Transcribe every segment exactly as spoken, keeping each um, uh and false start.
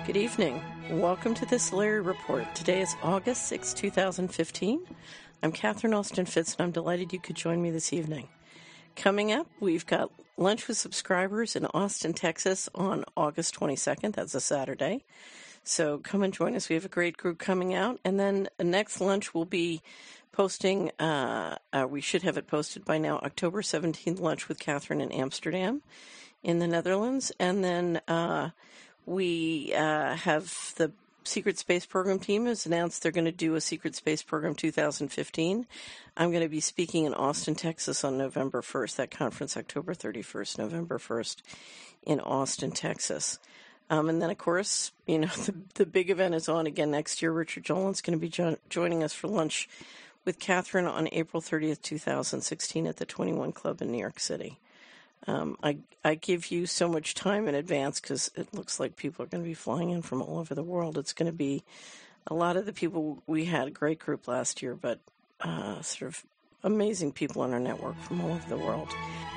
Good evening. Welcome to this Larry Report. Today is August sixth, two thousand fifteen. I'm Catherine Austin Fitz, and I'm delighted you could join me this evening. Coming up, we've got lunch with subscribers in Austin, Texas on August twenty-second. That's a Saturday. So come and join us. We have a great group coming out. And then next lunch will be posting, uh, uh, we should have it posted by now, October seventeenth lunch with Catherine in Amsterdam in the Netherlands. And then uh, we uh, have the Secret Space Program team has announced they're going to do a Secret Space Program two thousand fifteen. I'm going to be speaking in Austin, Texas on November first. That conference, October thirty-first, November first in Austin, Texas. Um, and then, of course, you know, the, the big event is on again next year. Richard Jolin's going to be jo- joining us for lunch with Catherine on April thirtieth, two thousand sixteen at the twenty-one Club in New York City. Um, I, I give you so much time in advance because it looks like people are going to be flying in from all over the world. It's going to be a lot of the people. We had a great group last year, but uh, sort of amazing people in our network from all over the world.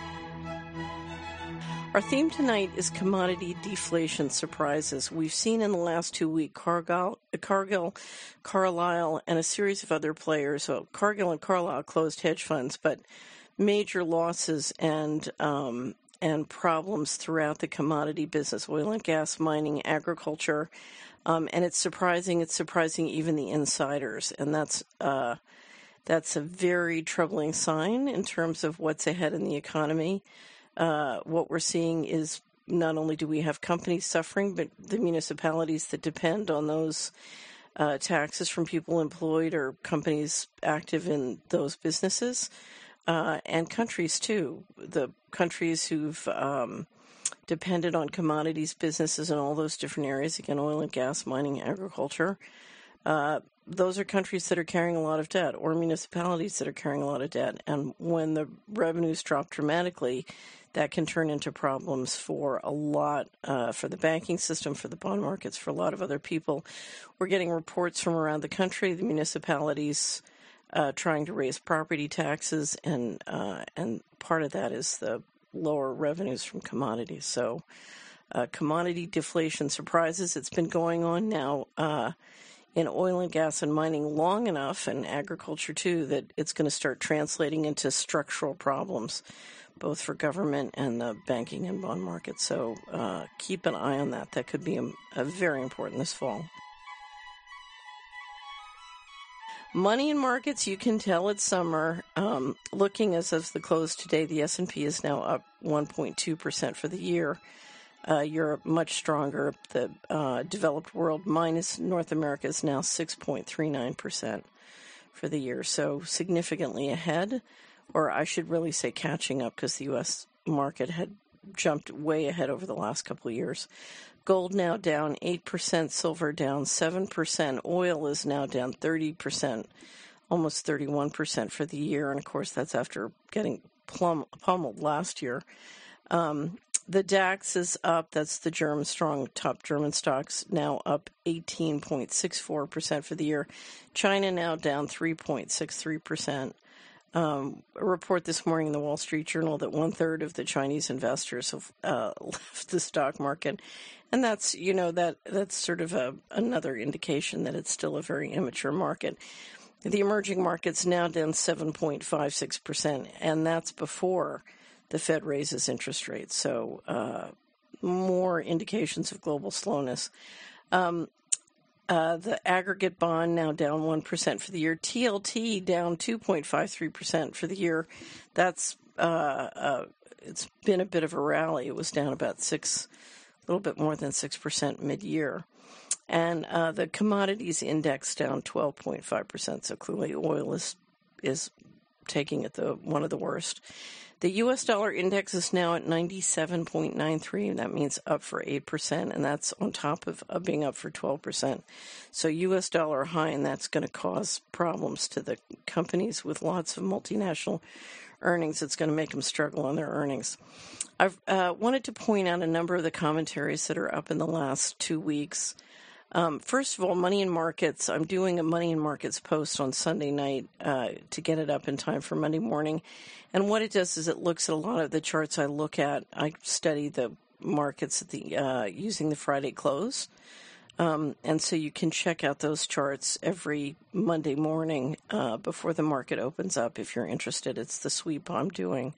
Our theme tonight is commodity deflation surprises. We've seen in the last two weeks Cargill, Cargill, Carlyle, and a series of other players. So Cargill and Carlyle closed hedge funds, but major losses and um, and problems throughout the commodity business, oil and gas, mining, agriculture, um, and it's surprising. It's surprising even the insiders, and that's uh, that's a very troubling sign in terms of what's ahead in the economy. Uh, what we're seeing is not only do we have companies suffering, but the municipalities that depend on those uh, taxes from people employed or companies active in those businesses, uh, and countries too. The countries who've um, depended on commodities businesses in all those different areas, again, oil and gas, mining, agriculture, uh, those are countries that are carrying a lot of debt, or municipalities that are carrying a lot of debt. And when the revenues drop dramatically, that can turn into problems for a lot, uh, for the banking system, for the bond markets, for a lot of other people. We're getting reports from around the country, the municipalities uh, trying to raise property taxes, and uh, and part of that is the lower revenues from commodities. So uh, commodity deflation surprises. It's been going on now uh, in oil and gas and mining long enough, and agriculture too, that it's going to start translating into structural problems, both for government and the banking and bond market. So uh, keep an eye on that. That could be a, a very important this fall. Money in markets, you can tell it's summer. Um, looking as of the close today, the S and P is now up one point two percent for the year. Uh, Europe much stronger. The uh, developed world minus North America is now six point three nine percent for the year. So significantly ahead. Or I should really say catching up, because the U S market had jumped way ahead over the last couple of years. Gold now down eight percent, silver down seven percent, oil is now down thirty percent, almost thirty-one percent for the year. And, of course, that's after getting plum- pummeled last year. Um, the DAX is up. That's the German strong top German stocks, now up eighteen point six four percent for the year. China now down three point six three percent. Um, a report this morning in the Wall Street Journal that one-third of the Chinese investors have uh, left the stock market. And that's, you know, that that's sort of a, another indication that it's still a very immature market. The emerging market's now down seven point five six percent, and that's before the Fed raises interest rates. So uh, more indications of global slowness. Um, Uh, the aggregate bond now down one percent for the year. T L T down two point five three percent for the year. That's uh, uh, it's been a bit of a rally. It was down about six, a little bit more than six percent mid-year. And uh, the commodities index down twelve point five percent. So clearly oil is is taking it the one of the worst. The U S dollar index is now at ninety-seven point nine three, and that means up for eight percent, and that's on top of, of being up for twelve percent. So U S dollar high, and that's going to cause problems to the companies with lots of multinational earnings. It's going to make them struggle on their earnings. I've uh, wanted to point out a number of the commentaries that are up in the last two weeks. Um, first of all, Money in Markets. I'm doing a Money in Markets post on Sunday night uh, to get it up in time for Monday morning. And what it does is it looks at a lot of the charts I look at. I study the markets at the uh, using the Friday close Um, and so you can check out those charts every Monday morning uh, before the market opens up if you're interested. It's the sweep I'm doing.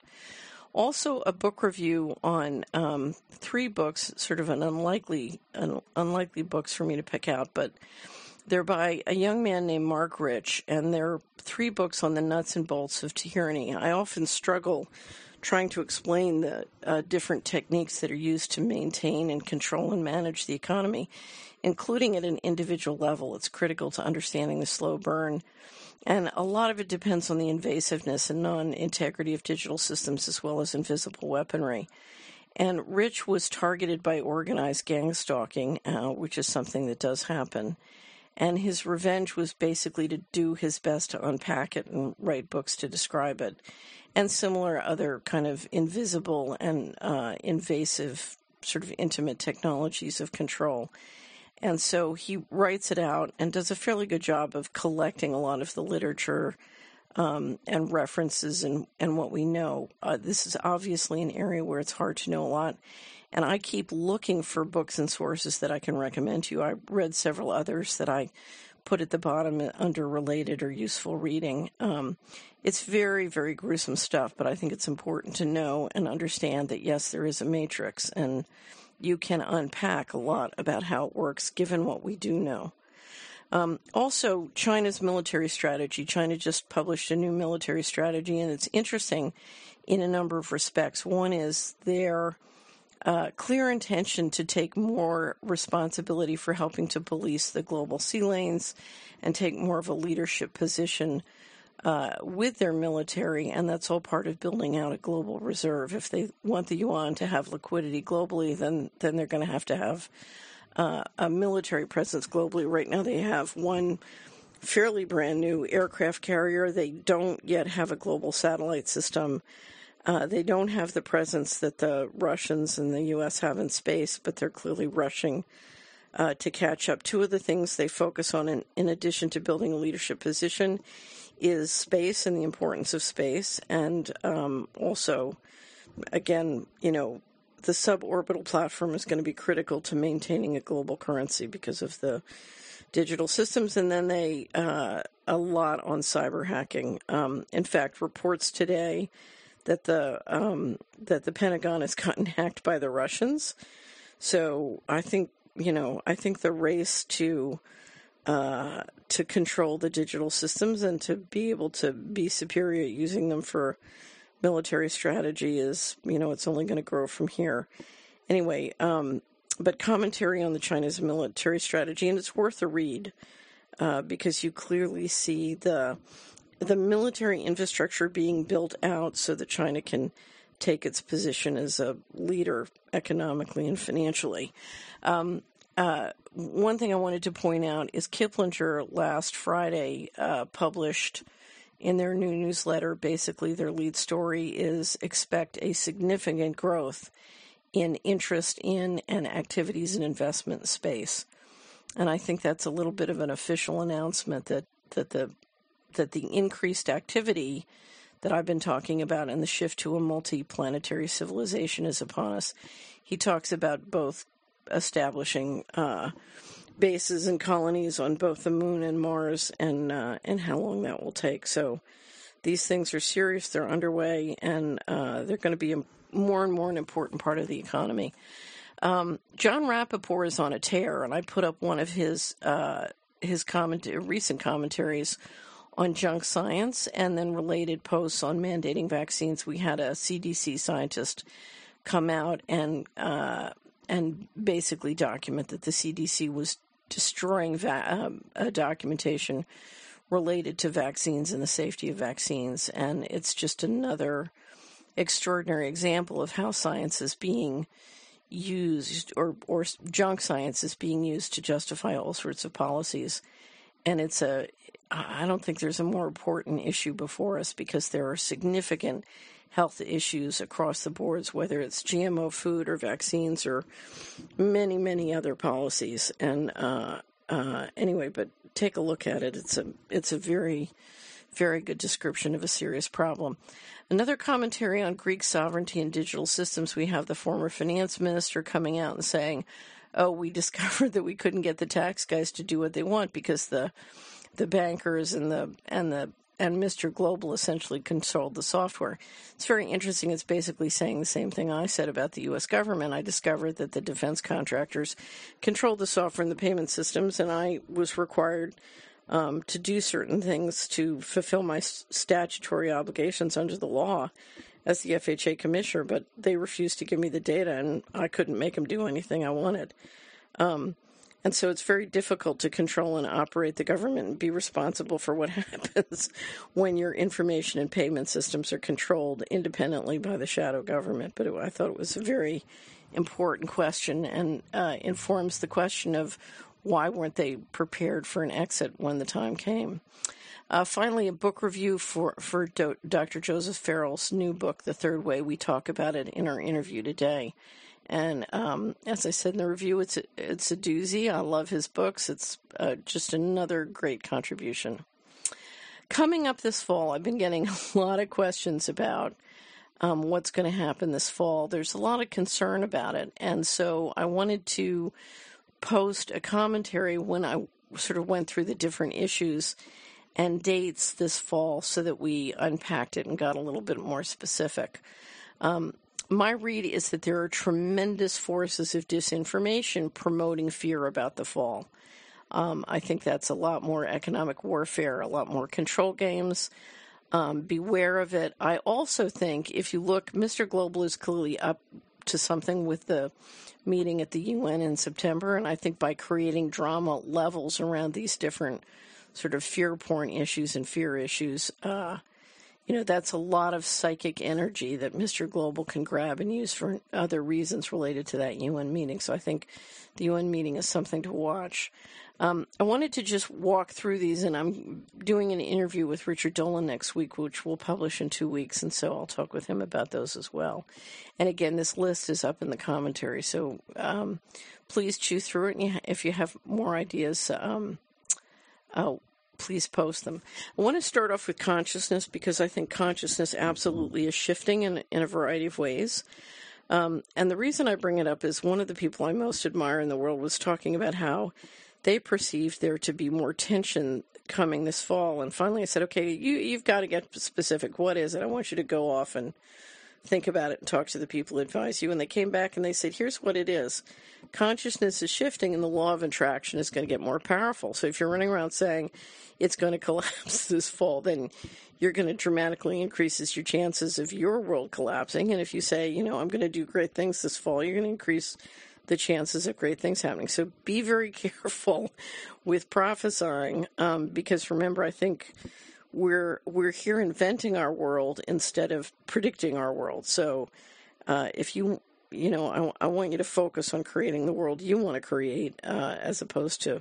Also, a book review on um, three books, sort of an unlikely, an unlikely books for me to pick out, but they're by a young man named Mark Rich, and they're three books on the nuts and bolts of tyranny. I often struggle trying to explain the uh, different techniques that are used to maintain and control and manage the economy, including at an individual level. It's critical to understanding the slow burn. And a lot of it depends on the invasiveness and non-integrity of digital systems as well as invisible weaponry. And Rich was targeted by organized gang stalking, uh, which is something that does happen. And his revenge was basically to do his best to unpack it and write books to describe it. And similar other kind of invisible and uh, invasive sort of intimate technologies of control. And so he writes it out and does a fairly good job of collecting a lot of the literature um, and references and, and what we know. Uh, this is obviously an area where it's hard to know a lot. And I keep looking for books and sources that I can recommend to you. I read several others that I put at the bottom under related or useful reading. Um, it's very, very gruesome stuff, but I think it's important to know and understand that, yes, there is a matrix, and you can unpack a lot about how it works given what we do know. Um, also, China's military strategy. China just published a new military strategy, and it's interesting in a number of respects. One is their uh, clear intention to take more responsibility for helping to police the global sea lanes and take more of a leadership position Uh, with their military, and that's all part of building out a global reserve. If they want the yuan to have liquidity globally, then then they're going to have to have uh, a military presence globally. Right now they have one fairly brand new aircraft carrier. They don't yet have a global satellite system. Uh, they don't have the presence that the Russians and the U S have in space, but they're clearly rushing uh, to catch up. Two of the things they focus on in, in addition to building a leadership position is space and the importance of space, and um, also, again, you know, the suborbital platform is going to be critical to maintaining a global currency because of the digital systems, and then they uh, a lot on cyber hacking. Um, in fact, reports today that the um, that the Pentagon has gotten hacked by the Russians. So I think you know I think the race to Uh, to control the digital systems and to be able to be superior at using them for military strategy is, you know, it's only going to grow from here. Anyway, um, but commentary on the China's military strategy, and it's worth a read uh, because you clearly see the the military infrastructure being built out so that China can take its position as a leader economically and financially. Um, Uh, one thing I wanted to point out is Kiplinger last Friday uh, published in their new newsletter, basically their lead story is expect a significant growth in interest in and activities and investment in space. And I think that's a little bit of an official announcement that, that the that the increased activity that I've been talking about and the shift to a multi-planetary civilization is upon us. He talks about both establishing uh, bases and colonies on both the moon and Mars, and uh, and how long that will take. So these things are serious, they're underway, and uh, they're going to be a more and more an important part of the economy. Um, John Rappaport is on a tear, and I put up one of his uh, his comment- recent commentaries on junk science and then related posts on mandating vaccines. We had a C D C scientist come out and uh, and basically document that the C D C was destroying va- um, uh, documentation related to vaccines and the safety of vaccines. And it's just another extraordinary example of how science is being used, or, or junk science is being used to justify all sorts of policies. And it's a, I don't think there's a more important issue before us, because there are significant health issues across the boards, whether it's G M O food or vaccines or many, many other policies. And uh, uh, anyway, but take a look at it. It's a it's a very, very good description of a serious problem. Another commentary on Greek sovereignty and digital systems. We have the former finance minister coming out and saying, oh, we discovered that we couldn't get the tax guys to do what they want because the the bankers and the and the and Mister Global essentially controlled the software. It's very interesting. It's basically saying the same thing I said about the U S government. I discovered that the defense contractors controlled the software and the payment systems, and I was required um, to do certain things to fulfill my statutory obligations under the law as the F H A commissioner, but they refused to give me the data, and I couldn't make them do anything I wanted. Um, and so it's very difficult to control and operate the government and be responsible for what happens when your information and payment systems are controlled independently by the shadow government. But it, I thought it was a very important question and uh, informs the question of why weren't they prepared for an exit when the time came. Uh, finally, a book review for, for Do- Doctor Joseph Farrell's new book, The Third Way. We talk about it in our interview today. And um, as I said in the review, it's a, it's a doozy. I love his books. It's uh, just another great contribution. Coming up this fall, I've been getting a lot of questions about um, what's going to happen this fall. There's a lot of concern about it. And so I wanted to post a commentary when I sort of went through the different issues and dates this fall so that we unpacked it and got a little bit more specific. Um, my read is that there are tremendous forces of disinformation promoting fear about the fall. Um, I think that's a lot more economic warfare, a lot more control games. Um, beware of it. I also think if you look, Mister Global is clearly up to something with the meeting at the U N in September, and I think by creating drama levels around these different sort of fear porn issues and fear issues, uh, you know, that's a lot of psychic energy that Mister Global can grab and use for other reasons related to that U N meeting. So I think the U N meeting is something to watch. Um, I wanted to just walk through these, and I'm doing an interview with Richard Dolan next week, which we'll publish in two weeks, and so I'll talk with him about those as well. And again, this list is up in the commentary, so um, please chew through it, and if you have more ideas, um, uh, please post them. I want to start off with consciousness because I think consciousness absolutely is shifting in, in a variety of ways. Um, and the reason I bring it up is one of the people I most admire in the world was talking about how they perceived there to be more tension coming this fall. And finally I said, okay, you, you've got to get specific. What is it? I want you to go off and think about it and talk to the people who advise you. And they came back and they said, here's what it is. Consciousness is shifting and the law of attraction is going to get more powerful. So if you're running around saying it's going to collapse this fall, then you're going to dramatically increase your chances of your world collapsing. And if you say, you know, I'm going to do great things this fall, you're going to increase the chances of great things happening. So be very careful with prophesying, um, because remember, I think we're we're here inventing our world instead of predicting our world. So uh, if you, you know, I, I want you to focus on creating the world you want to create, uh, as opposed to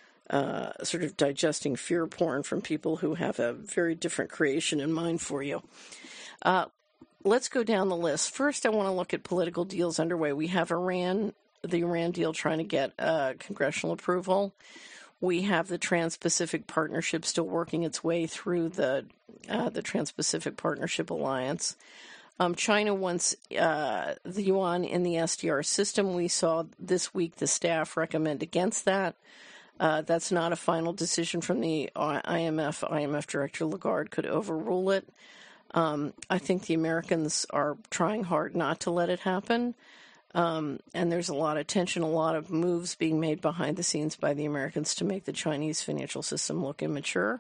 uh, sort of digesting fear porn from people who have a very different creation in mind for you. Uh, let's go down the list. First, I want to look at political deals underway. We have Iran, the Iran deal trying to get uh, congressional approval. We have the Trans-Pacific Partnership still working its way through the uh, the Trans-Pacific Partnership Alliance. Um, China wants uh, the yuan in the S D R system. We saw this week the staff recommend against that. Uh, that's not a final decision from the I M F. I M F Director Lagarde could overrule it. Um, I think the Americans are trying hard not to let it happen. Um, and there's a lot of tension, a lot of moves being made behind the scenes by the Americans to make the Chinese financial system look immature.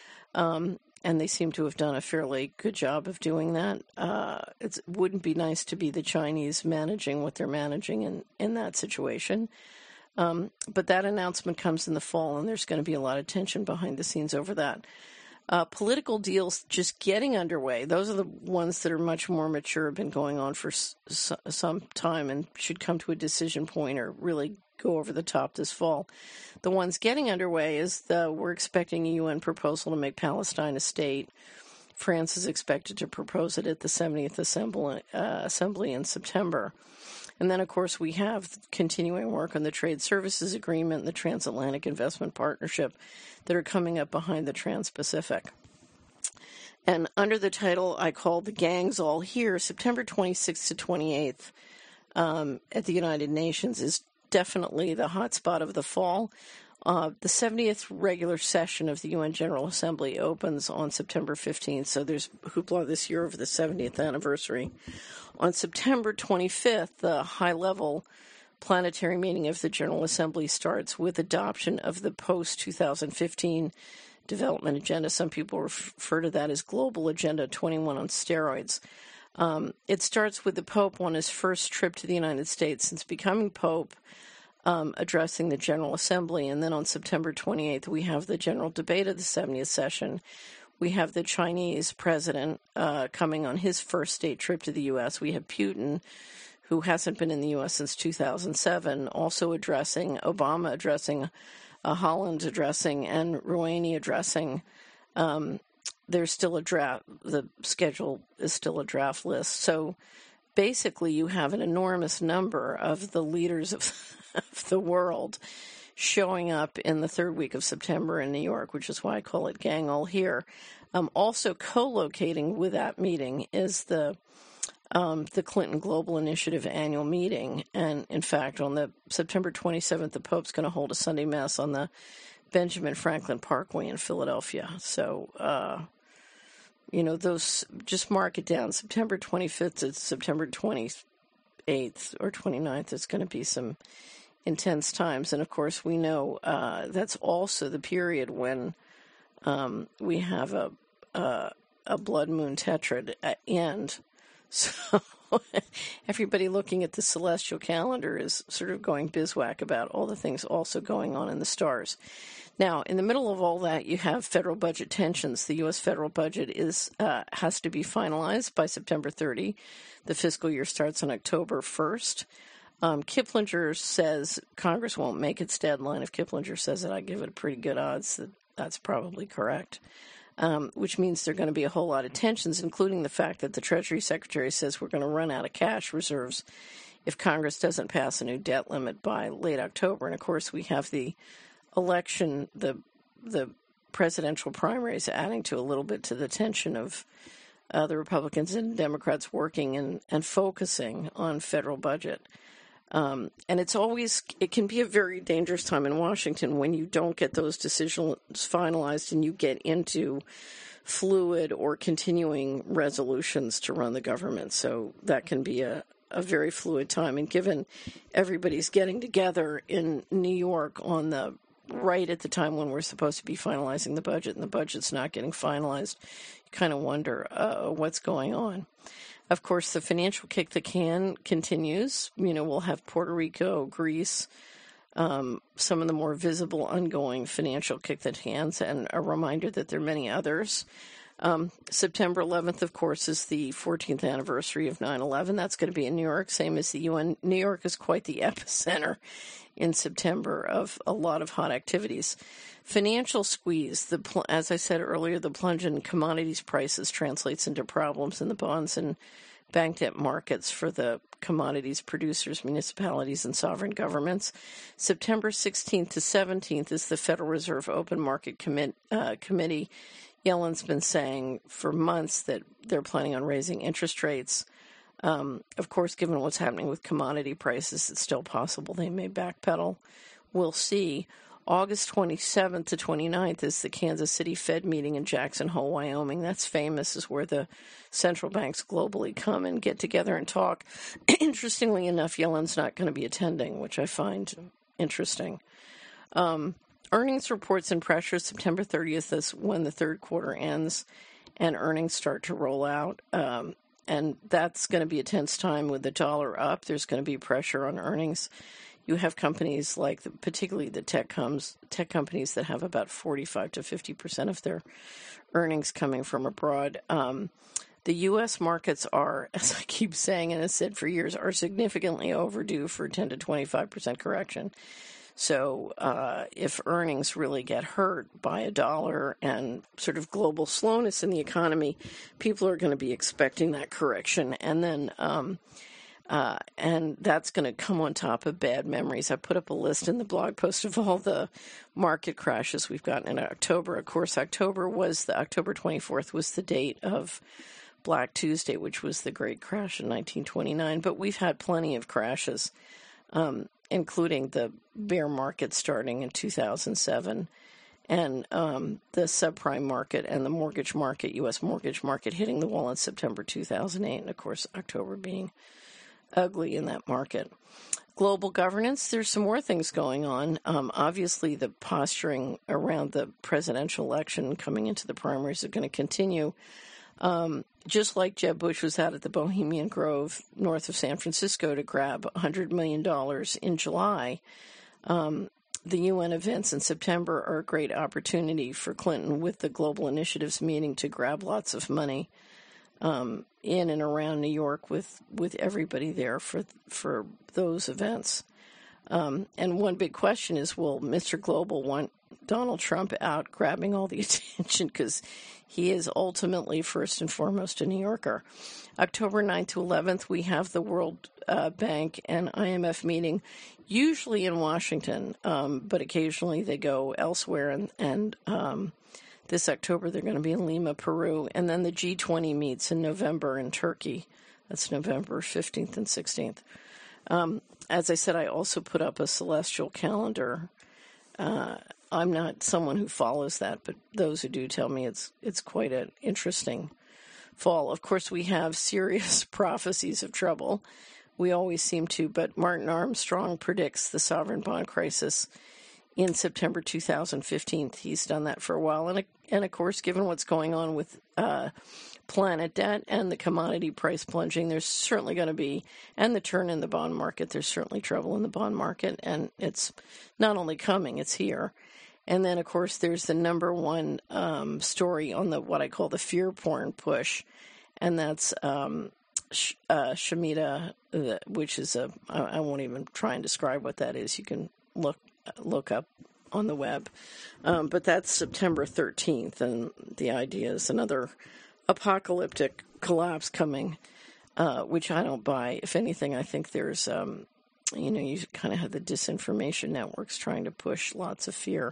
Um, and they seem to have done a fairly good job of doing that. Uh, it wouldn't be nice to be the Chinese managing what they're managing in, in that situation. Um, but that announcement comes in the fall, and there's going to be a lot of tension behind the scenes over that. Uh, political deals just getting underway. Those are the ones that are much more mature, have been going on for s- some time and should come to a decision point or really go over the top this fall. The ones getting underway is the, we're expecting a U N proposal to make Palestine a state. France is expected to propose it at the seventieth Assembly, uh, Assembly in September. And then, of course, we have continuing work on the Trade Services Agreement and the Transatlantic Investment Partnership that are coming up behind the Trans-Pacific. And under the title I call The Gangs All Here, September twenty-sixth to twenty-eighth um, at the United Nations is definitely the hot spot of the fall. Uh, the seventieth regular session of the U N General Assembly opens on September fifteenth, so there's hoopla this year over the seventieth anniversary. On September twenty-fifth, the high-level planetary meeting of the General Assembly starts with adoption of the post twenty fifteen development agenda. Some people refer to that as Global Agenda twenty-one on steroids. Um, it starts with the Pope on his first trip to the United States since becoming Pope, um, addressing the General Assembly. And then on September twenty-eighth, we have the general debate of the seventieth session. We have the Chinese president uh, coming on his first state trip to the U S. We have Putin, who hasn't been in the U S since two thousand seven, also addressing, Obama addressing, uh, Holland addressing, and Rouhani addressing. Um, there's still a draft, the schedule is still a draft list. So basically you have an enormous number of the leaders of, of the world showing up in the third week of September in New York, which is why I call it Gang All Here. Um, also co-locating with that meeting is the Um, the Clinton Global Initiative annual meeting. And in fact, on the September twenty-seventh, the Pope's going to hold a Sunday Mass on the Benjamin Franklin Parkway in Philadelphia. So, uh, you know, those, just mark it down. September twenty-fifth to September twenty-eighth or twenty-ninth, it's going to be some intense times. And of course, we know uh, that's also the period when um, we have a, a, a blood moon tetrad end. So everybody looking at the celestial calendar is sort of going biswhack about all the things also going on in the stars. Now, in the middle of all that, you have federal budget tensions. The U S federal budget is uh, has to be finalized by September thirtieth. The fiscal year starts on October first. Um, Kiplinger says Congress won't make its deadline. If Kiplinger says it, I give it pretty good odds that that's probably correct. Um, which means there are going to be a whole lot of tensions, including the fact that the Treasury Secretary says we're going to run out of cash reserves if Congress doesn't pass a new debt limit by late October. And, of course, we have the election, the the presidential primaries adding to a little bit to the tension of uh, the Republicans and Democrats working and, and focusing on federal budget. Um, and it's always, it can be a very dangerous time in Washington when you don't get those decisions finalized and you get into fluid or continuing resolutions to run the government. So that can be a, a very fluid time. And given everybody's getting together in New York on the right at the time when we're supposed to be finalizing the budget and the budget's not getting finalized, you kind of wonder uh, what's going on. Of course, the financial kick the can continues. You know, we'll have Puerto Rico, Greece, um, some of the more visible ongoing financial kick the cans, and a reminder that there are many others. Um, September eleventh, of course, is the fourteenth anniversary of nine eleven. That's going to be in New York, same as the U N. New York is quite the epicenter in September of a lot of hot activities. Financial squeeze, the pl- as I said earlier, the plunge in commodities prices translates into problems in the bonds and bank debt markets for the commodities producers, municipalities, and sovereign governments. September sixteenth to seventeenth is the Federal Reserve Open Market Commit, uh, Committee. Yellen's been saying for months that they're planning on raising interest rates. Um, of course, given what's happening with commodity prices, it's still possible they may backpedal. We'll see. August twenty-seventh to twenty-ninth is the Kansas City Fed meeting in Jackson Hole, Wyoming. That's famous, is where the central banks globally come and get together and talk. Interestingly enough, Yellen's not going to be attending, which I find interesting. Um, earnings reports and pressure, September thirtieth is when the third quarter ends and earnings start to roll out. Um, and that's going to be a tense time with the dollar up. There's going to be pressure on earnings. You have companies like, the, particularly the tech comes, tech companies that have about forty-five to fifty percent of their earnings coming from abroad. Um, the U S markets are, as I keep saying and have said for years, are significantly overdue for ten to twenty-five percent correction. So uh, if earnings really get hurt by a dollar and sort of global slowness in the economy, people are going to be expecting that correction. And then... Um, Uh, and that's going to come on top of bad memories. I put up a list in the blog post of all the market crashes we've gotten in October. Of course, October was the October twenty-fourth was the date of Black Tuesday, which was the great crash in nineteen twenty-nine. But we've had plenty of crashes um, including the bear market starting in two thousand seven, and um, the subprime market and the mortgage market, U S mortgage market, hitting the wall in September two thousand eight, and of course October being ugly in that market. Global governance, there's some more things going on. Um, obviously, the posturing around the presidential election coming into the primaries are going to continue. Um, just like Jeb Bush was out at the Bohemian Grove north of San Francisco to grab one hundred million dollars in July, um, the U N events in September are a great opportunity for Clinton with the Global Initiatives meeting to grab lots of money um, in and around New York with, with everybody there for for those events. Um, and one big question is, will Mister Global want Donald Trump out grabbing all the attention? Because he is ultimately, first and foremost, a New Yorker. October ninth to eleventh, we have the World uh, Bank and I M F meeting, usually in Washington, um, but occasionally they go elsewhere. And, and um, this October, they're going to be in Lima, Peru. And then the G twenty meets in November in Turkey. That's November fifteenth and sixteenth. Um, as I said, I also put up a celestial calendar. Uh, I'm not someone who follows that, but those who do tell me it's it's quite an interesting fall. Of course, we have serious prophecies of trouble. We always seem to, but Martin Armstrong predicts the sovereign bond crisis in September two thousand fifteen. He's done that for a while. And, and of course, given what's going on with uh, planet debt and the commodity price plunging, there's certainly going to be, and the turn in the bond market, there's certainly trouble in the bond market. And it's not only coming, it's here. And then, of course, there's the number one um, story on the what I call the fear porn push, and that's um, Sh- uh, Shamida, uh, which is a, I, I won't even try and describe what that is. You can look look up on the web. Um, but that's September thirteenth, and the idea is another apocalyptic collapse coming, uh, which I don't buy. If anything, I think there's, um, you know, you kind of have the disinformation networks trying to push lots of fear.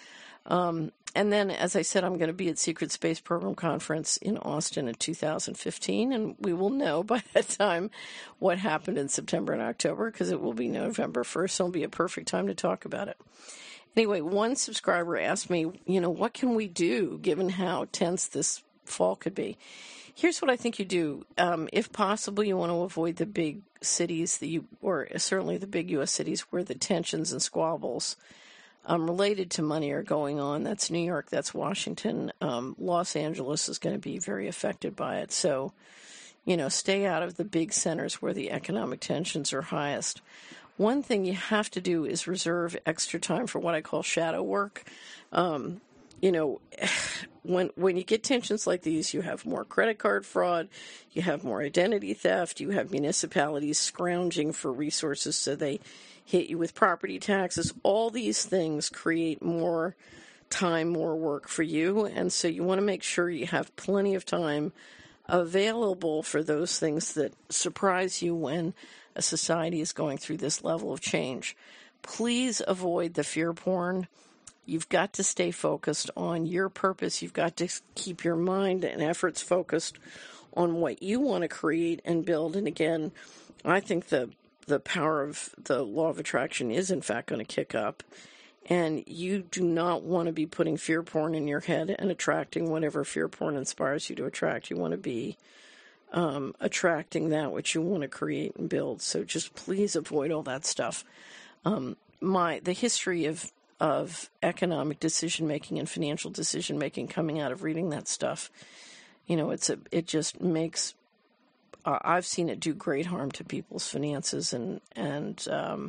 Um, and then, as I said, I'm going to be at Secret Space Program Conference in Austin in two thousand fifteen, and we will know by that time what happened in September and October, because it will be November first, so it'll be a perfect time to talk about it. Anyway, one subscriber asked me, you know, what can we do given how tense this fall could be? Here's what I think you do. Um, if possible, you want to avoid the big cities, that you, or certainly the big U S cities where the tensions and squabbles Um, related to money are going on. That's New York, that's Washington. Um, Los Angeles is going to be very affected by it. So, you know, stay out of the big centers where the economic tensions are highest. One thing you have to do is reserve extra time for what I call shadow work. Um, you know, when when you get tensions like these, you have more credit card fraud, you have more identity theft, you have municipalities scrounging for resources so they hit you with property taxes. All these things create more time, more work for you. And so you want to make sure you have plenty of time available for those things that surprise you when a society is going through this level of change. Please avoid the fear porn. You've got to stay focused on your purpose. You've got to keep your mind and efforts focused on what you want to create and build. And again, I think the the power of the law of attraction is, in fact, going to kick up. And you do not want to be putting fear porn in your head and attracting whatever fear porn inspires you to attract. You want to be um, attracting that which you want to create and build. So just please avoid all that stuff. Um, my the history of of economic decision making and financial decision making coming out of reading that stuff, you know, it's a it just makes. Uh, I've seen it do great harm to people's finances and and um,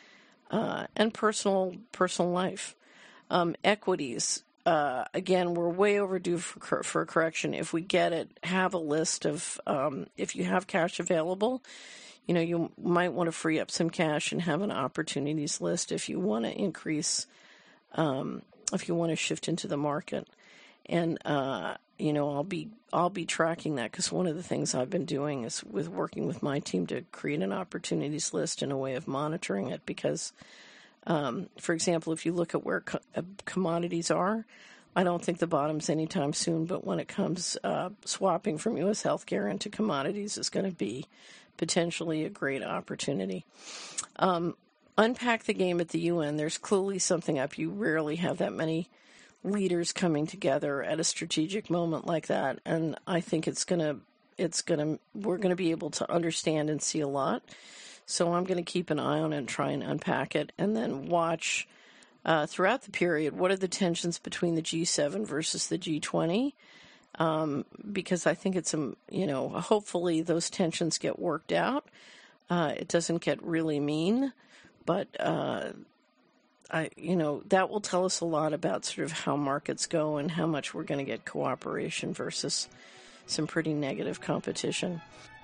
uh, and personal personal life. Um, equities, uh, again, we're way overdue for for a correction. If we get it, have a list of um, if you have cash available. You know, you might want to free up some cash and have an opportunities list if you want to increase, um, if you want to shift into the market. And, uh, you know, I'll be I'll be tracking that, because one of the things I've been doing is with working with my team to create an opportunities list and a way of monitoring it. Because, um, for example, if you look at where co- uh, commodities are, I don't think the bottom's anytime soon. But when it comes uh, swapping from U S healthcare into commodities is going to be potentially a great opportunity. Um, unpack the game at the U N. There's clearly something up. You rarely have that many leaders coming together at a strategic moment like that, and I think it's gonna, it's gonna, we're gonna be able to understand and see a lot. So I'm going to keep an eye on it and try and unpack it, and then watch uh, throughout the period what are the tensions between the G seven versus the G twenty. Um, because I think it's, a, you know, hopefully those tensions get worked out. Uh, it doesn't get really mean, but, uh, I, you know, that will tell us a lot about sort of how markets go and how much we're going to get cooperation versus some pretty negative competition.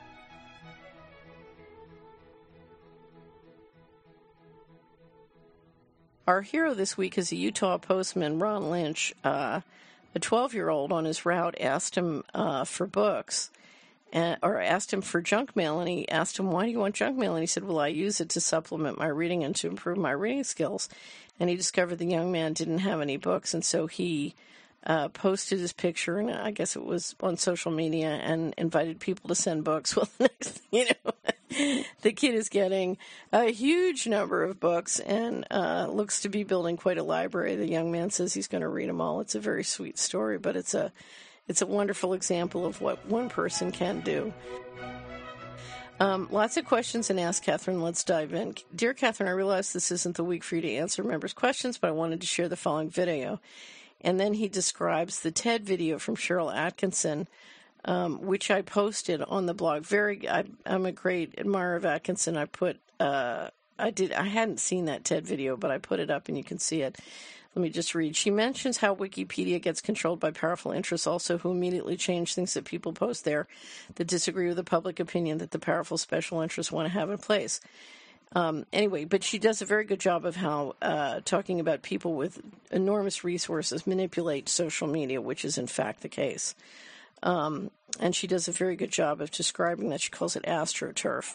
Our hero this week is a Utah postman, Ron Lynch. Uh, a twelve-year-old on his route asked him uh, for books, and, or asked him for junk mail, and he asked him, why do you want junk mail? And he said, well, I use it to supplement my reading and to improve my reading skills. And he discovered the young man didn't have any books, and so he uh, posted his picture, and I guess it was on social media, and invited people to send books. Well, the next thing you know, the kid is getting a huge number of books and uh, looks to be building quite a library. The young man says he's going to read them all. It's a very sweet story, but it's a it's a wonderful example of what one person can do. Um, lots of questions and Ask Catherine. Let's dive in. Dear Catherine, I realize this isn't the week for you to answer members' questions, but I wanted to share the following video. And then he describes the TED video from Cheryl Atkinson, um, which I posted on the blog. Very, I, I'm a great admirer of Atkinson. I put, uh, I did, I hadn't seen that TED video, but I put it up and you can see it. Let me just read. She mentions how Wikipedia gets controlled by powerful interests, also who immediately change things that people post there that disagree with the public opinion that the powerful special interests want to have in place. Um, anyway, but she does a very good job of how uh, talking about people with enormous resources manipulate social media, which is in fact the case. Um, and she does a very good job of describing that. She calls it astroturf.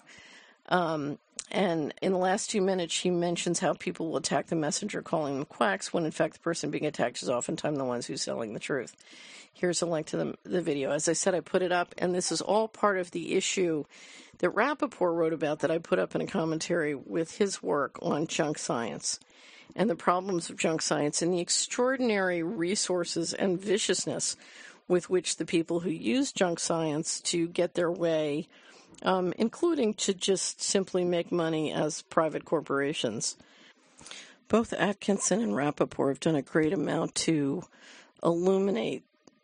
Um, and in the last two minutes, she mentions how people will attack the messenger, calling them quacks, when in fact the person being attacked is oftentimes the ones who's selling the truth. Here's a link to the, the video. As I said, I put it up, and this is all part of the issue that Rappaport wrote about that I put up in a commentary with his work on junk science and the problems of junk science and the extraordinary resources and viciousness with which the people who use junk science to get their way, um, including to just simply make money as private corporations. Both Atkinson and Rappaport have done a great amount to illuminate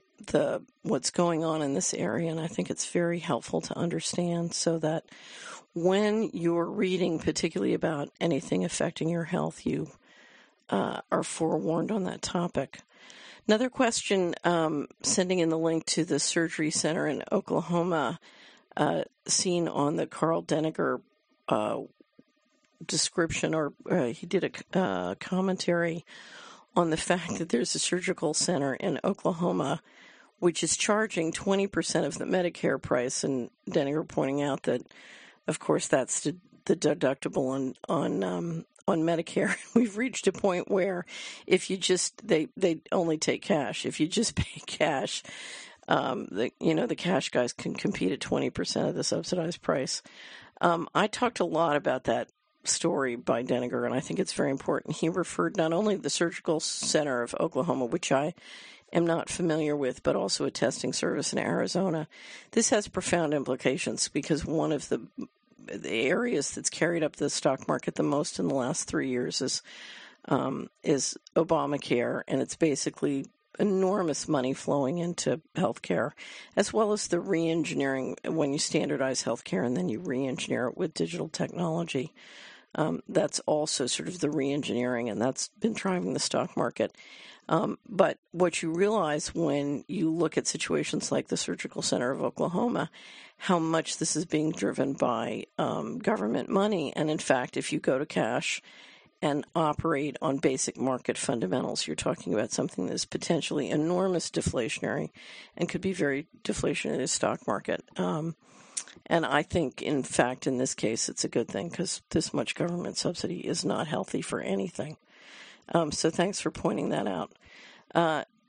the what's going on in this area, and I think it's very helpful to understand so that when you're reading particularly about anything affecting your health, you uh, are forewarned on that topic. Another question, um, sending in the link to the surgery center in Oklahoma, uh, seen on the Carl Deniger uh, description, or uh, he did a uh, commentary on the fact that there's a surgical center in Oklahoma which is charging twenty percent of the Medicare price, and Deniger pointing out that, of course, that's the, the deductible on on um, on Medicare. We've reached a point where if you just they they only take cash. If you just pay cash, um, the you know the cash guys can compete at twenty percent of the subsidized price. Um, I talked a lot about that story by Deniger, and I think it's very important. He referred not only to the Surgical Center of Oklahoma, which I am not familiar with, but also a testing service in Arizona. This has profound implications because one of the, the areas that's carried up the stock market the most in the last three years is um, is Obamacare, and it's basically enormous money flowing into healthcare, as well as the re-engineering when you standardize healthcare and then you re-engineer it with digital technology. Um, that's also sort of the re-engineering, and that's been driving the stock market. Um, but what you realize when you look at situations like the Surgical Center of Oklahoma, how much this is being driven by um, government money. And in fact, if you go to cash and operate on basic market fundamentals, you're talking about something that is potentially enormous deflationary and could be very deflationary to the stock market. Um, and I think, in fact, in this case, it's a good thing because this much government subsidy is not healthy for anything. Um, so thanks for pointing that out. Uh,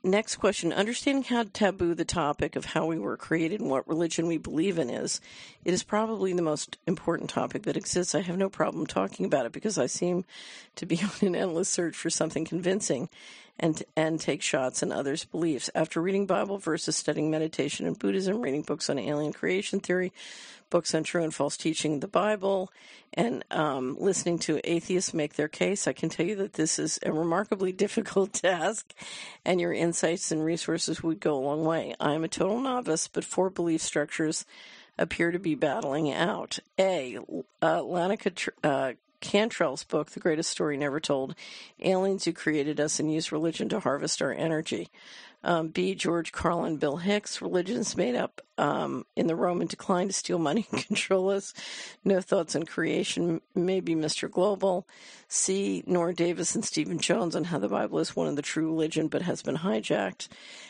next question. Understanding how taboo the topic of how we were created and what religion we believe in is, it is probably the most important topic that exists. I have no problem talking about it because I seem to be on an endless search for something convincing and and take shots in others' beliefs. After reading Bible verses, studying meditation and Buddhism, reading books on alien creation theory, books on true and false teaching of the Bible, and um, listening to atheists make their case, I can tell you that this is a remarkably difficult task, and your insights and resources would go a long way. I am a total novice, but four belief structures appear to be battling out. A. Uh, Lanica uh, Cantrell's book, The Greatest Story Never Told, Aliens Who Created Us and Use Religion to Harvest Our Energy. Um, B. George Carlin, Bill Hicks, Religions Made Up um, in the Roman Decline to Steal Money and Control Us. No Thoughts on Creation, maybe Mister Global. C. Nora Davis and Stephen Jones on how the Bible is one of the true religion but has been hijacked.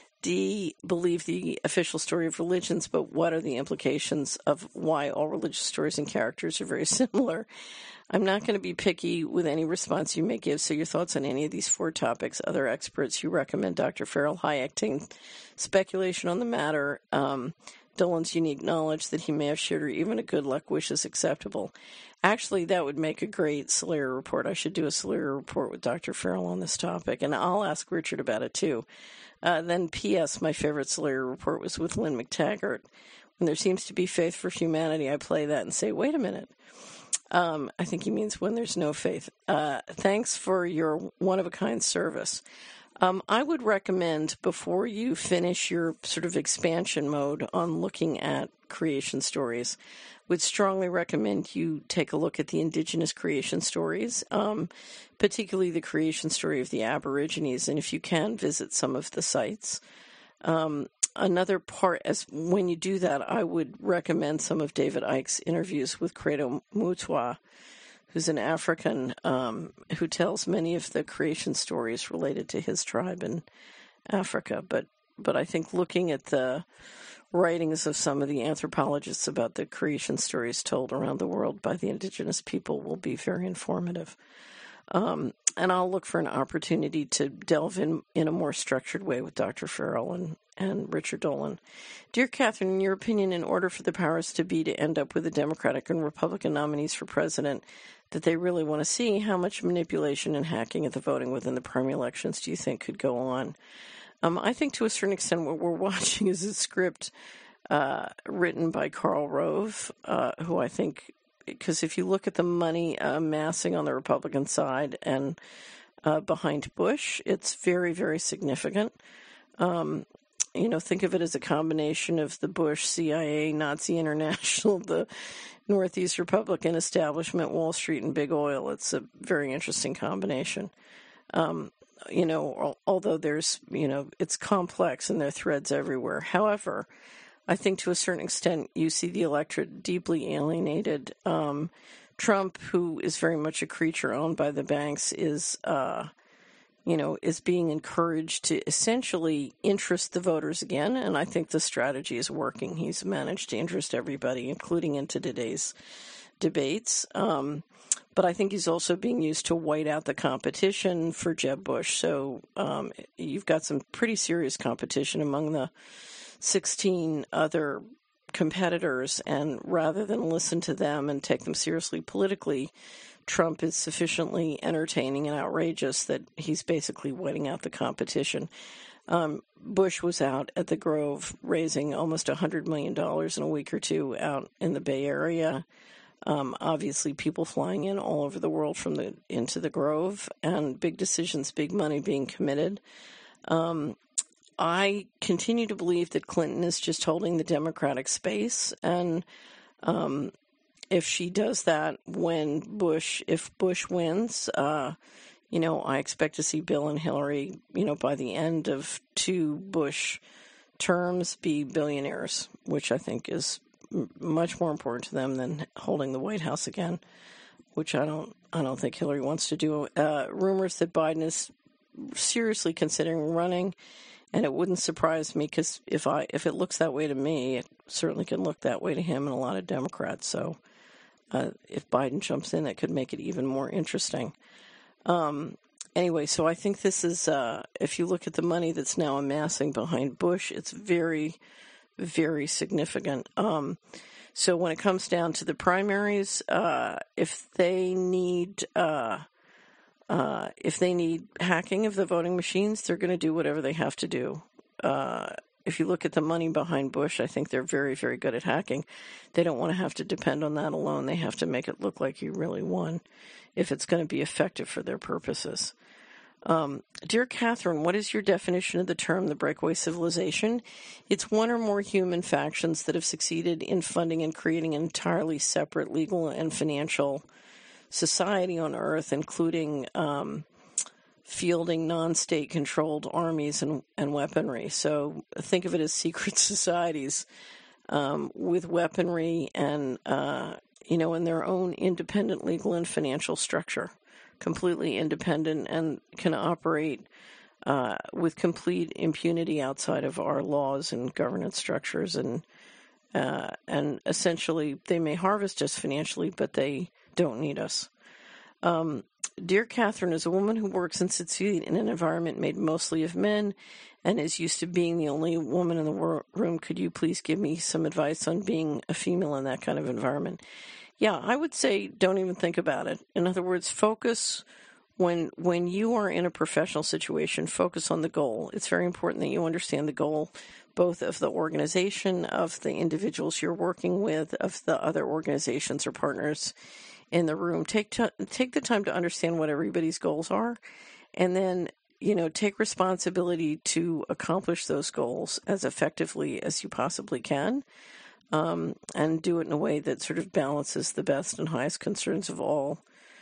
D. Believe the official story of religions, but what are the implications of why all religious stories and characters are very similar? I'm not going to be picky with any response you may give, so your thoughts on any of these four topics, other experts you recommend, Doctor Farrell Hayek, speculation on the matter, um, Dolan's unique knowledge that he may have shared, or even a good luck wish is acceptable. Actually, that would make a great Solera report. I should do a Solera report with Doctor Farrell on this topic, and I'll ask Richard about it too. Uh, then P S My favorite Solera report was with Lynn McTaggart. When there seems to be faith for humanity, I play that and say, wait a minute. Um, I think he means when there's no faith. Uh, thanks for your one-of-a-kind service. Um, I would recommend, before you finish your sort of expansion mode on looking at creation stories, would strongly recommend you take a look at the indigenous creation stories, um, particularly the creation story of the Aborigines, and if you can, visit some of the sites. Um, another part, as when you do that, I would recommend some of David Icke's interviews with Credo Mutwa, who's an African um, who tells many of the creation stories related to his tribe in Africa. But but I think looking at the writings of some of the anthropologists about the creation stories told around the world by the indigenous people will be very informative. Um, and I'll look for an opportunity to delve in in a more structured way with Doctor Farrell and, and Richard Dolan. Dear Catherine, in your opinion, in order for the powers to be to end up with the Democratic and Republican nominees for president that they really want to see, how much manipulation and hacking at the voting within the primary elections do you think could go on? Um, I think to a certain extent what we're watching is a script uh, written by Karl Rove, uh, who I think, because if you look at the money uh, amassing on the Republican side and uh, behind Bush, it's very, very significant. Um, you know, think of it as a combination of the Bush, C I A, Nazi International, the Northeast Republican establishment, Wall Street, and big oil. It's a very interesting combination. Um, you know, although there's, you know, it's complex and there are threads everywhere. However, I think to a certain extent you see the electorate deeply alienated. Um, Trump, who is very much a creature owned by the banks, is, uh, you know, is being encouraged to essentially interest the voters again. And I think the strategy is working. He's managed to interest everybody, including into today's debates. Um, but I think he's also being used to white out the competition for Jeb Bush. So um, you've got some pretty serious competition among the sixteen other competitors, and rather than listen to them and take them seriously politically, Trump is sufficiently entertaining and outrageous that he's basically whiting out the competition. Um, Bush was out at the Grove raising almost one hundred million dollars in a week or two out in the Bay Area. Um, obviously, people flying in all over the world from the into the Grove, and big decisions, big money being committed. Um, I continue to believe that Clinton is just holding the Democratic space, and um, if she does that when Bush, if Bush wins, uh, you know, I expect to see Bill and Hillary, you know, by the end of two Bush terms, be billionaires, which I think is m- much more important to them than holding the White House again, which I don't, I don't think Hillary wants to do. Uh, rumors that Biden is seriously considering running. And it wouldn't surprise me, because if I if it looks that way to me, it certainly can look that way to him and a lot of Democrats. So uh, if Biden jumps in, it could make it even more interesting. Um, anyway, so I think this is, uh, if you look at the money that's now amassing behind Bush, it's very, very significant. Um, so when it comes down to the primaries, uh, if they need, uh, uh, if they need hacking of the voting machines, they're going to do whatever they have to do. Uh, if you look at the money behind Bush, I think they're very, very good at hacking. They don't want to have to depend on that alone. They have to make it look like you really won if it's going to be effective for their purposes. Um, Dear Catherine, what is your definition of the term the breakaway civilization? It's one or more human factions that have succeeded in funding and creating an entirely separate legal and financial society on Earth, including um, fielding non-state controlled armies and, and weaponry. So think of it as secret societies um, with weaponry and, uh, you know, in their own independent legal and financial structure. Completely independent and can operate uh, with complete impunity outside of our laws and governance structures, and uh, and essentially they may harvest us financially, but they don't need us. Um, Dear Catherine, as a woman who works and succeeds in an environment made mostly of men and is used to being the only woman in the wor- room, could you please give me some advice on being a female in that kind of environment? Yeah, I would say don't even think about it. In other words, focus when when you are in a professional situation, focus on the goal. It's very important that you understand the goal, both of the organization, of the individuals you're working with, of the other organizations or partners in the room. Take t- take the time to understand what everybody's goals are, and then, you know, take responsibility to accomplish those goals as effectively as you possibly can. Um, and do it in a way that sort of balances the best and highest concerns of all,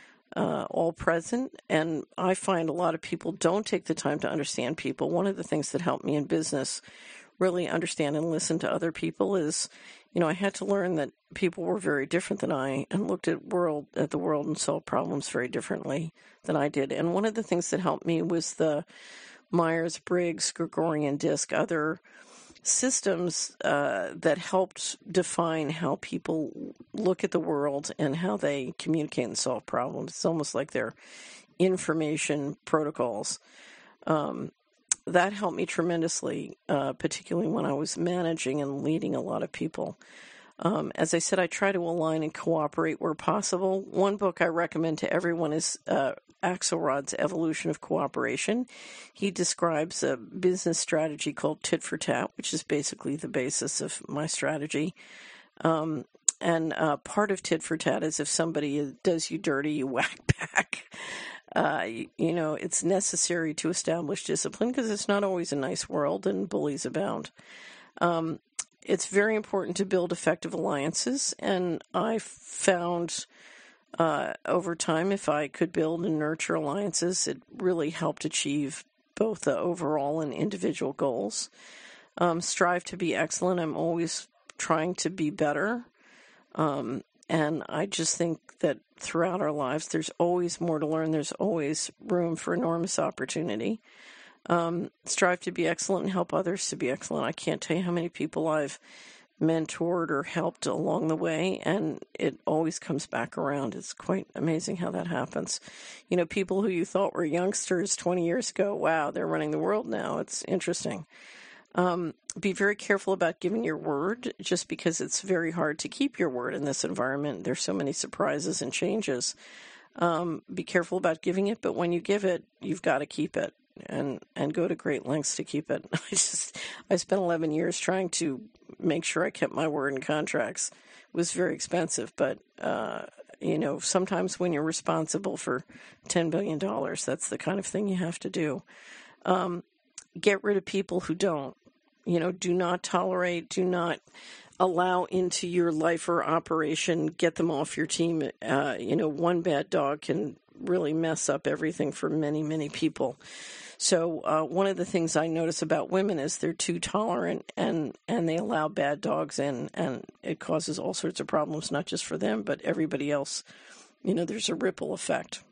uh, all present. And I find a lot of people don't take the time to understand people. One of the things that helped me in business really understand and listen to other people is, you know, I had to learn that people were very different than I and looked at world at the world and solved problems very differently than I did. And one of the things that helped me was the Myers-Briggs, Gregorian disc, other systems uh, that helped define how people look at the world and how they communicate and solve problems. It's almost like they're information protocols. Um, that helped me tremendously, uh, particularly when I was managing and leading a lot of people. Um, as I said, I try to align and cooperate where possible. One book I recommend to everyone is uh, Axelrod's Evolution of Cooperation. He describes a business strategy called tit for tat, which is basically the basis of my strategy. Um, and uh, part of tit for tat is if somebody does you dirty, you whack back. Uh, you, you know, it's necessary to establish discipline because it's not always a nice world and bullies abound. Um, it's very important to build effective alliances, and I found uh, over time, if I could build and nurture alliances, it really helped achieve both the overall and individual goals. Um, strive to be excellent. I'm always trying to be better. Um, and I just think that throughout our lives, there's always more to learn. There's always room for enormous opportunity. Um, strive to be excellent and help others to be excellent. I can't tell you how many people I've mentored or helped along the way, and it always comes back around. It's quite amazing how that happens. You know, people who you thought were youngsters twenty years ago, wow, they're running the world now. It's interesting. Um, be very careful about giving your word, just because it's very hard to keep your word in this environment. There's so many surprises and changes. Um, be careful about giving it, but when you give it, you've got to keep it. And, and go to great lengths to keep it. I just I spent eleven years trying to make sure I kept my word in contracts. It was very expensive, but uh, you know, sometimes when you're responsible for ten billion dollars, that's the kind of thing you have to do. Um, get rid of people who don't. You know, do not tolerate, do not allow into your life or operation, get them off your team. Uh, you know, one bad dog can really mess up everything for many, many people. So uh, one of the things I notice about women is they're too tolerant, and, and they allow bad dogs in, and it causes all sorts of problems, not just for them, but everybody else. You know, there's a ripple effect.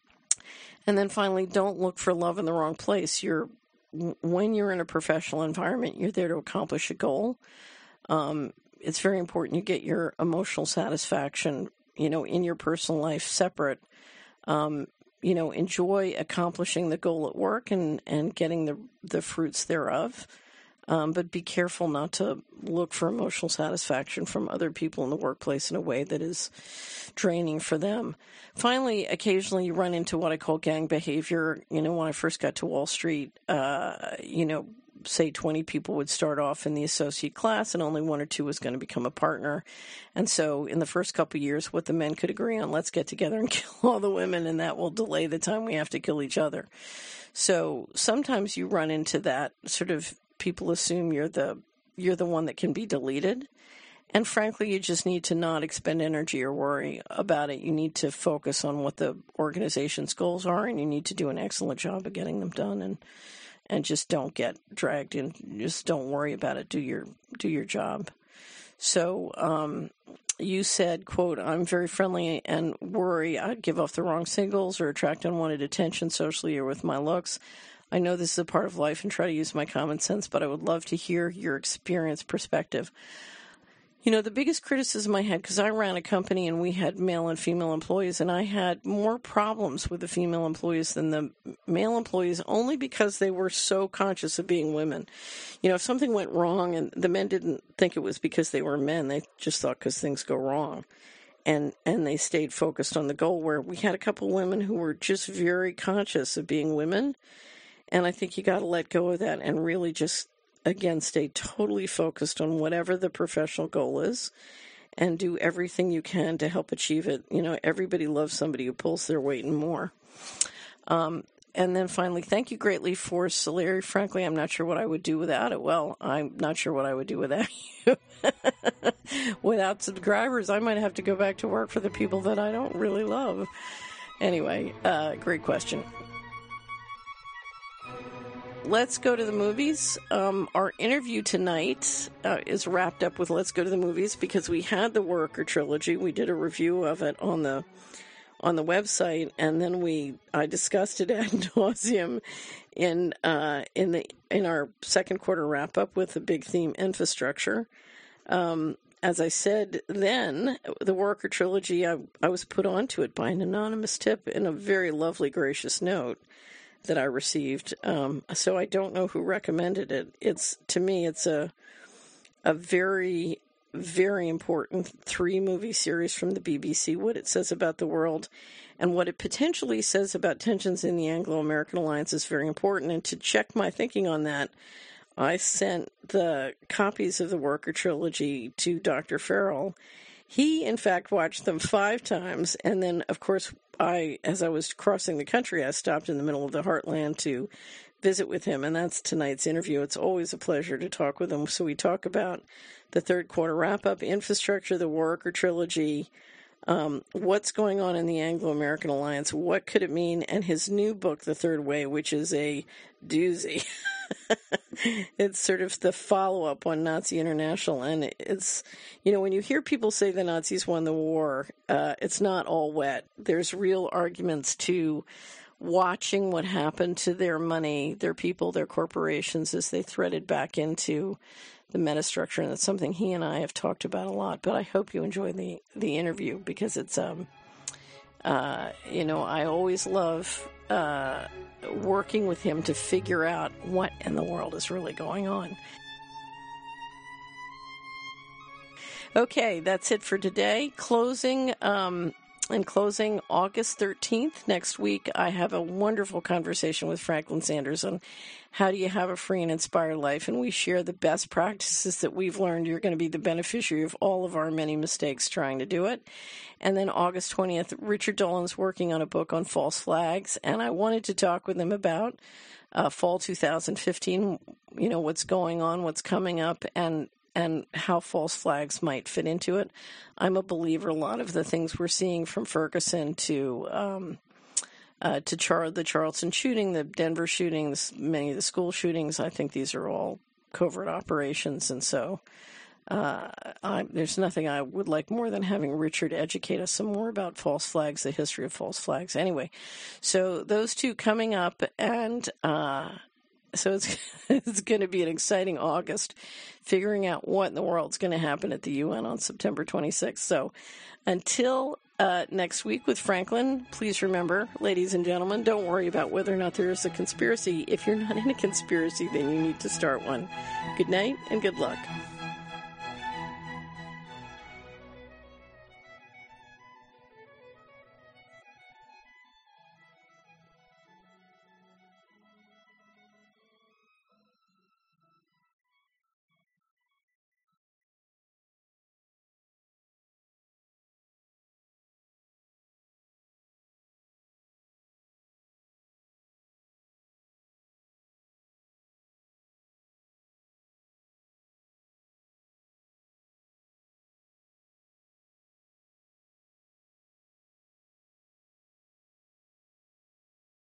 And then finally, don't look for love in the wrong place. You're when you're in a professional environment, you're there to accomplish a goal. Um, it's very important you get your emotional satisfaction, you know, in your personal life separate. Um, you know, enjoy accomplishing the goal at work and, and getting the, the fruits thereof. Um, but be careful not to look for emotional satisfaction from other people in the workplace in a way that is draining for them. Finally, occasionally you run into what I call gang behavior. You know, when I first got to Wall Street, uh, you know, say twenty people would start off in the associate class and only one or two was going to become a partner. And so in the first couple of years, what the men could agree on, let's get together and kill all the women, and that will delay the time we have to kill each other. So sometimes you run into that sort of, people assume you're the you're the one that can be deleted. And frankly, you just need to not expend energy or worry about it. You need to focus on what the organization's goals are, and you need to do an excellent job of getting them done, and and just don't get dragged in. Just don't worry about it. Do your do your job. So um, you said, quote, I'm very friendly and worry I'd give off the wrong signals or attract unwanted attention socially or with my looks. I know this is a part of life and try to use my common sense, but I would love to hear your experience perspective. You know, the biggest criticism I had, because I ran a company and we had male and female employees, and I had more problems with the female employees than the male employees, only because they were so conscious of being women. You know, if something went wrong, and the men didn't think it was because they were men, they just thought because things go wrong. And and they stayed focused on the goal, where we had a couple women who were just very conscious of being women. And I think you got to let go of that and really just, again, stay totally focused on whatever the professional goal is and do everything you can to help achieve it. You know, everybody loves somebody who pulls their weight and more. Um, and then finally, thank you greatly for Solari. Frankly, I'm not sure what I would do without it. Well, I'm not sure what I would do without you. Without subscribers, I might have to go back to work for the people that I don't really love. Anyway, uh, great question. Let's go to the movies. Um, our interview tonight uh, is wrapped up with Let's Go to the Movies, because we had the Worker trilogy. We did a review of it on the on the website, and then we I discussed it ad nauseum in uh, in the in our second quarter wrap up with the big theme infrastructure. Um, as I said then, the Worker trilogy, I, I was put onto it by an anonymous tip in a very lovely, gracious note that I received. Um, so I don't know who recommended it. It's, to me, it's a a very, very important three movie series from the B B C, what it says about the world and what it potentially says about tensions in the Anglo-American alliance is very important. And to check my thinking on that, I sent the copies of the Worker trilogy to Doctor Farrell. He, in fact, watched them five times, and then, of course, I, as I was crossing the country, I stopped in the middle of the heartland to visit with him, and that's tonight's interview. It's always a pleasure to talk with him. So we talk about the third quarter wrap-up, infrastructure, the Worker trilogy, um, what's going on in the Anglo-American alliance, what could it mean, and his new book, The Third Way, which is a doozy. It's sort of the follow-up on Nazi International, and it's, you know, when you hear people say the Nazis won the war, uh, it's not all wet. There's real arguments to watching what happened to their money, their people, their corporations as they threaded back into the metastructure, and it's something he and I have talked about a lot. But I hope you enjoy the, the interview, because it's, um, uh, you know, I always love uh, working with him to figure out what in the world is really going on. Okay, that's it for today. Closing, um, in closing, August thirteenth, next week, I have a wonderful conversation with Franklin Sanders on how do you have a free and inspired life, and we share the best practices that we've learned. You're going to be the beneficiary of all of our many mistakes trying to do it. And then August twentieth, Richard Dolan's working on a book on false flags, and I wanted to talk with him about uh, fall two thousand fifteen, you know, what's going on, what's coming up, and and how false flags might fit into it. I'm a believer a lot of the things we're seeing from Ferguson to um, uh, to Char- the Charleston shooting, the Denver shootings, many of the school shootings, I think these are all covert operations. And so uh, I, there's nothing I would like more than having Richard educate us some more about false flags, the history of false flags. Anyway, so those two coming up, and uh, so it's it's going to be an exciting August, figuring out what in the world's going to happen at the U N on September twenty-sixth. So until Uh, next week with Franklin, please remember, ladies and gentlemen, don't worry about whether or not there is a conspiracy. If you're not in a conspiracy, then you need to start one. Good night and good luck.